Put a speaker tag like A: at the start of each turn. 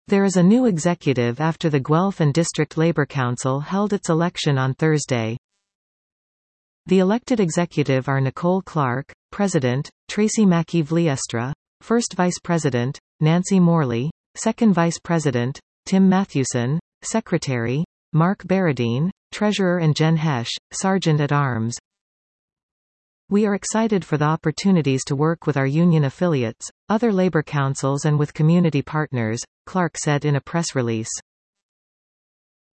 A: There is a new executive after the Guelph and District Labour Council held its election on Thursday. The elected executive are Nicole Clark, President, Tracy Mackey-Vliestra, First Vice President, Nancy Morley, Second Vice President, Tim Mathewson, Secretary, Mark Barradine, Treasurer and Jen Hesh, Sergeant at Arms. We are excited for the opportunities to work with our union affiliates, other labor councils and with community partners, Clark said in a press release.